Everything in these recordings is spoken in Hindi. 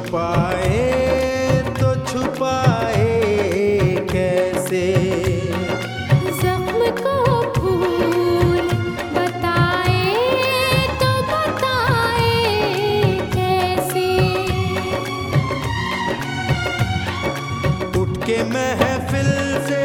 छुपाए तो छुपाए कैसे, जख्म को भूल बताए तो बताए कैसे। उठ के महफिल से,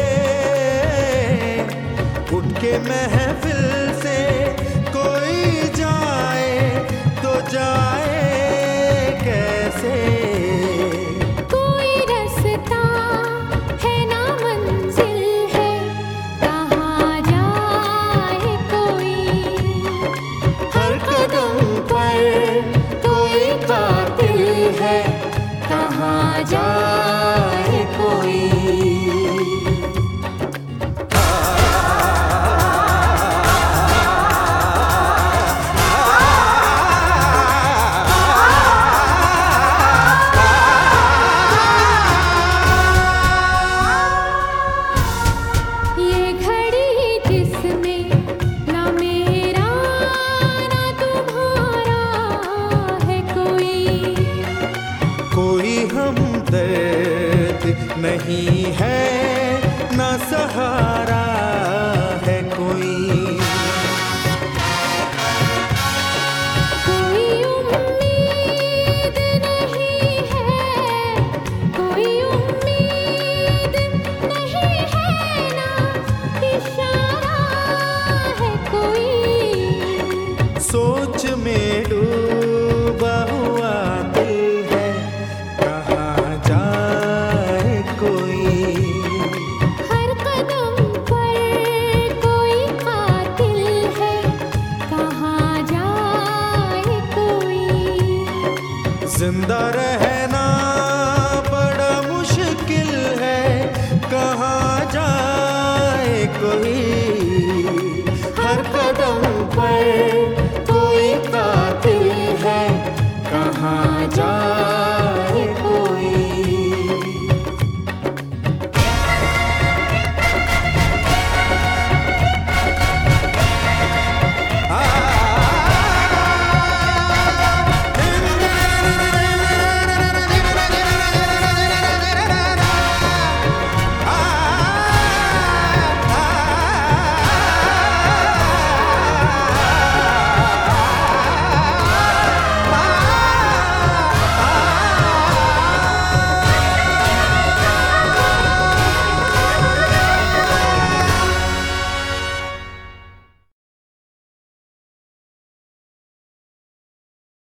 उठ के महफिल से कोई जाए तो जाए कैसे। कोई रास्ता है ना मंजिल है, कहाँ जाए कोई। हर कदम पर कोई कातिल है, कहाँ जाए कोई। ये घड़ी जिसमें ना मेरा ना तुम्हारा है कोई। कोई हमदर्द नहीं है, ना सहारा है कोई। कोई उम्मीद नहीं है, कोई उम्मीद नहीं है, ना इशारा है कोई। सोच में डूबा हुआ दिल है, कहाँ जाए कोई। हर कदम पर कोई कातिल है, कहाँ जाए कोई। जिंदा रह